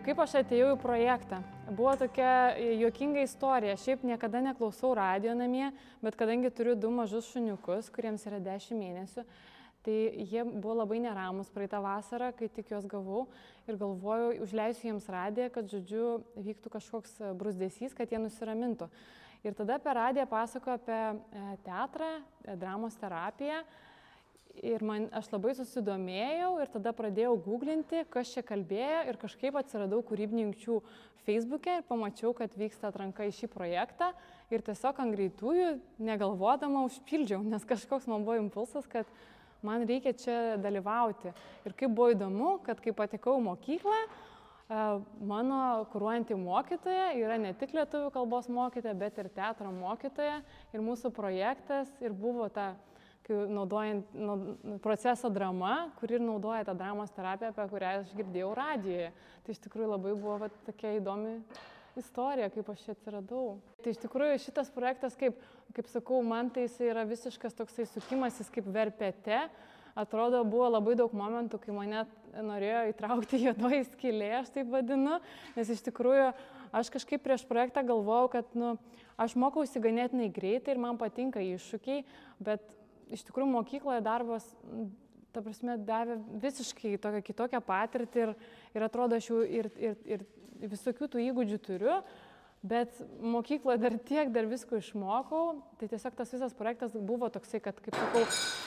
Kaip aš atėjau į projektą? Buvo tokia juokinga istorija. Šiaip niekada neklausau radijo namie, bet kadangi turiu 2 mažus šuniukus, kuriems yra 10 mėnesių, tai jie buvo labai neramus praeitą vasarą, kai tik juos gavau ir galvojau, užleisiu jiems radiją, kad, žodžiu, vyktų kažkoks bruzdesys, kad jie nusiramintų. Ir tada per radiją pasakojo apie teatrą, dramos terapiją. Ir aš labai susidomėjau ir tada pradėjau googlinti, kas čia kalbėjo ir kažkaip atsiradau kūrybinių jungčių Facebook'e ir pamačiau, kad vyksta atranka į šį projektą ir tiesiog ant greitųjų negalvodama užpildžiau, nes kažkoks man buvo impulsas, kad man reikia čia dalyvauti. Ir kaip buvo įdomu, kad kai patekau į mokyklą, mano kuruojanti mokytoja yra ne tik lietuvių kalbos mokytoja, bet ir teatro mokytoja ir mūsų projektas ir buvo ta naudojant proceso drama, kuri ir naudoja tą dramos terapiją, apie kurią aš girdėjau radijoje. Tai iš tikrųjų labai buvo tokia įdomi istorija, kaip aš čia atsiradau. Tai iš tikrųjų šitas projektas, kaip sakau, man tai jis yra visiškas toksai sukimasis kaip verpete. Atrodo, buvo labai daug momentų, kai mane norėjo įtraukti juodoji skylė, aš taip vadinu, nes iš tikrųjų aš kažkaip prieš projektą galvojau, kad aš mokausi ganėtinai greitai ir man patinka iššūkiai, bet iš tikrųjų mokykloje darbas, ta prasme, davė visiškai tokią kitokią patirtį ir atrodo, aš jau ir visokių tų įgūdžių turiu, bet mokykloje dar visko išmokau, tai tiesiog tas visas projektas buvo toksai, kad, kaip sakau,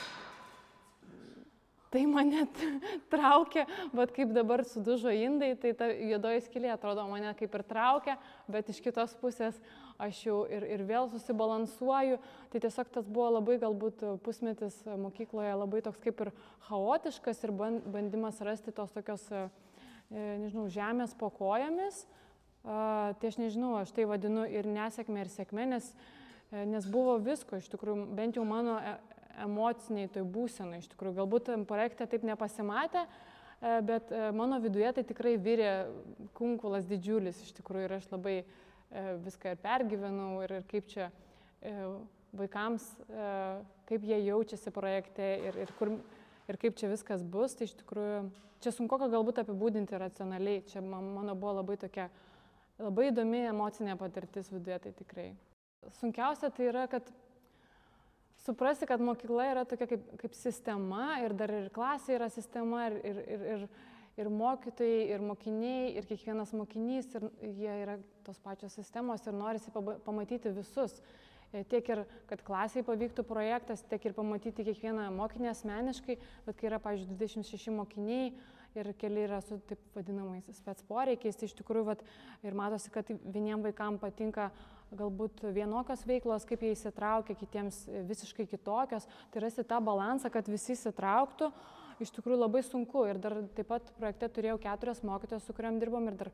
tai mane traukia, bet kaip dabar sudužo indai, tai ta juodoji skylė atrodo mane kaip ir traukia, bet iš kitos pusės aš jau ir vėl susibalansuoju. Tai tiesiog tas buvo labai galbūt pusmetis mokykloje labai toks kaip ir chaotiškas ir bandymas rasti tos tokios, nežinau, žemės po kojomis. Tai aš nežinau, aš tai vadinu ir nesėkmė, ir sėkmė, nes buvo visko iš tikrųjų, bent jau mano emociniai toj būsenai iš tikrųjų. Galbūt projekte taip nepasimatė, bet mano viduje tai tikrai virė kunkulas didžiulis iš tikrųjų ir aš labai viską ir pergyvenau ir kaip čia vaikams, kaip jie jaučiasi projekte ir kaip čia viskas bus. Tai iš tikrųjų čia sunku galbūt apibūdinti racionaliai. Čia mano buvo labai tokia, labai įdomi emocinė patirtis viduje, tai tikrai. Sunkiausia tai yra, kad suprasti, kad mokykla yra tokia kaip sistema ir dar ir klasė yra sistema ir mokytojai, ir mokiniai, ir kiekvienas mokinys, ir jie yra tos pačios sistemos ir norisi pamatyti visus. Tiek ir, kad klasiai pavyktų projektas, tiek ir pamatyti kiekvieną mokinį asmeniškai, bet kai yra, pavyzdžiui, 26 mokiniai ir keli yra su taip vadinamais spec poreikiais, tai iš tikrųjų ir matosi, kad vieniem vaikam patinka galbūt vienokios veiklos, kaip jie įsitraukia, kitiems visiškai kitokios. Tai rasti tą balansą, kad visi įsitrauktų, iš tikrųjų labai sunku. Ir dar taip pat projekte turėjau 4 mokytojas, su kuriam dirbom, ir dar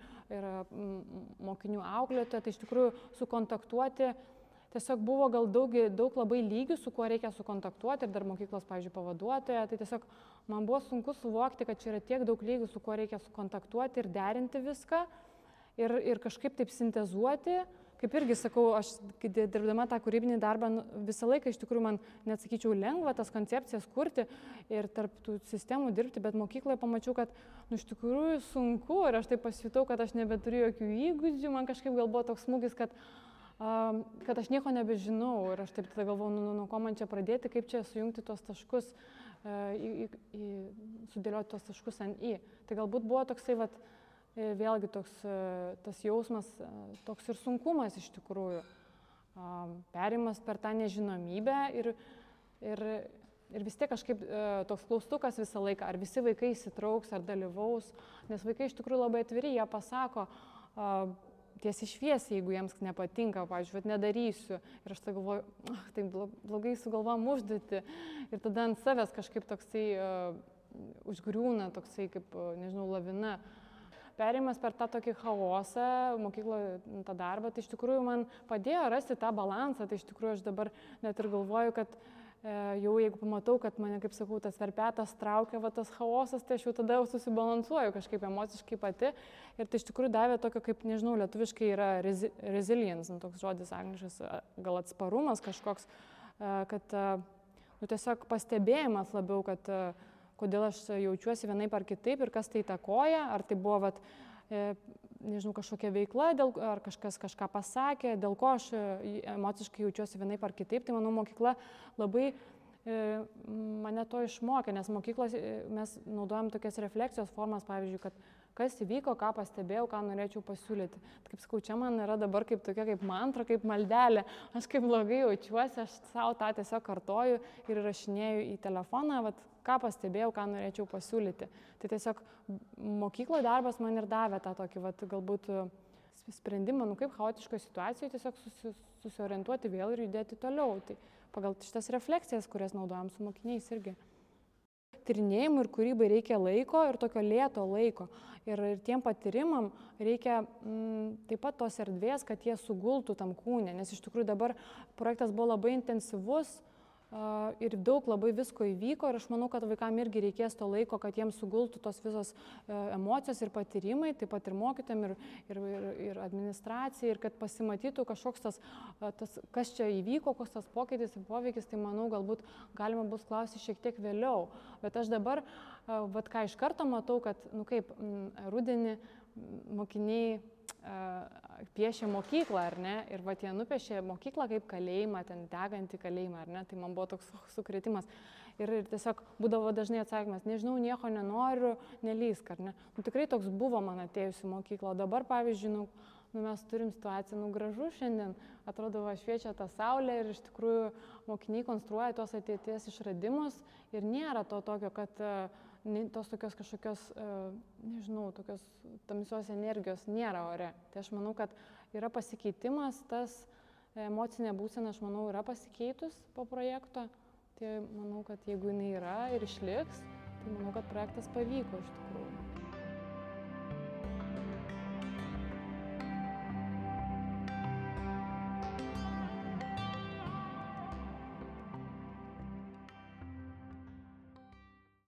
mokinių auklėtoja. Tai iš tikrųjų sukontaktuoti, tiesiog buvo gal daug labai lygių, su kuo reikia sukontaktuoti, ir dar mokyklos, pavyzdžiui, pavaduotoja. Tai tiesiog man buvo sunku suvokti, kad čia yra tiek daug lygių, su kuo reikia sukontaktuoti ir derinti viską, ir kažkaip taip sintezuoti. Kaip irgi sakau, aš dirbdama tą kūrybinį darbą visą laiką iš tikrųjų man, net sakyčiau, lengva tas koncepcijas kurti ir tarp tų sistemų dirbti, bet mokykloje pamačiau, kad iš tikrųjų sunku ir aš taip pasijutau, kad aš nebeturiu jokių įgūdžių, man kažkaip gal buvo toks smūgis, kad aš nieko nebežinau ir aš taip tada galvojau, nuo ko man čia pradėti, kaip čia sujungti tuos taškus, sudėlioti tuos taškus ant į. Tai galbūt buvo toksai, vėlgi tas jausmas, toks ir sunkumas iš tikrųjų, perėjimas per tą nežinomybę ir vis tiek kažkaip toks klaustukas visą laiką, ar visi vaikai įsitrauks, ar dalyvaus, nes vaikai iš tikrųjų labai atviri, jie pasako tiesiai šviesiai, jeigu jiems nepatinka, pavyzdžiui, nedarysiu. Ir aš tai galvoju, tai blogai sugalvom užduoti ir tada ant savęs kažkaip toksai užgriūna, toksai kaip, nežinau, lavina. Perėjimas per tą tokį chaosą, mokykloje tą darbą, tai iš tikrųjų man padėjo rasti tą balansą, tai iš tikrųjų aš dabar net ir galvoju, kad jau jeigu pamatau, kad mane, kaip sakau, tas verpetas traukia, tas chaosas, tai aš jau tada susibalansuoju kažkaip emociškai pati ir tai iš tikrųjų davė tokio, kaip, nežinau, lietuviškai yra resilience, toks žodis angliškas, gal atsparumas kažkoks, kad tiesiog pastebėjimas labiau, kad kodėl aš jaučiuosi vienaip ar kitaip ir kas tai įtakoja, ar tai buvo nežinau, kažkokia veikla, ar kažkas kažką pasakė, dėl ko aš emociškai jaučiuosi vienaip ar kitaip, tai manau mokykla labai mane to išmokė, nes mokyklos mes naudojam tokias refleksijos formas, pavyzdžiui, kad kas įvyko, ką pastebėjau, ką norėčiau pasiūlyti. Kaip sakau, čia man yra dabar kaip tokia kaip mantra, kaip maldelė. Aš kaip blogai jaučiuosi, aš savo tą tiesiog kartoju ir rašinėju į telefoną, vat, ką pastebėjau, ką norėčiau pasiūlyti. Tai tiesiog mokyklo darbas man ir davė tą tokį, vat, galbūt sprendimą, kaip chaotiškoje situacijoje tiesiog susiorientuoti vėl ir judėti toliau. Tai pagal šitas refleksijas, kurias naudojam su mokiniais irgi. Tyrinėjimui ir kūrybai reikia laiko ir tokio lėto laiko. Ir tiem patyrimam reikia taip pat tos erdvės, kad jie sugultų tam kūne, nes iš tikrųjų dabar projektas buvo labai intensyvus ir daug labai visko įvyko ir aš manau, kad vaikam irgi reikės to laiko, kad jiems sugultų tos visos emocijos ir patyrimai, taip pat ir mokytojam, ir administracijai, ir kad pasimatytų kažkoks tas, kas čia įvyko, koks tas pokytis ir poveikis, tai manau, galbūt galima bus klausyti šiek tiek vėliau. Bet aš dabar, vat ką iš karto matau, kad, kaip rudenį mokiniai piešė mokyklą, ar ne, ir vat jie nupiešė mokyklą kaip kalėjimą, ten degantį kalėjimą, ar ne, tai man buvo toks sukrėtimas. Ir tiesiog būdavo dažnai atsakymas, nežinau, nieko nenoriu, nelysk, ar ne. Tikrai toks buvo man atėjus į mokyklą, o dabar, pavyzdžiui, mes turim situaciją, gražu šiandien, atrodo, šviečia ta saulė ir iš tikrųjų mokiniai konstruoja tos ateities išradimus ir nėra to tokio, kad tos tokios kažkokios, nežinau, tokios tamsios energijos nėra ore. Tai aš manau, kad yra pasikeitimas, tas emocinė būsena, aš manau, yra pasikeitus po projekto. Tai manau, kad jeigu jinai yra ir išliks, tai manau, kad projektas pavyko iš tikrųjų.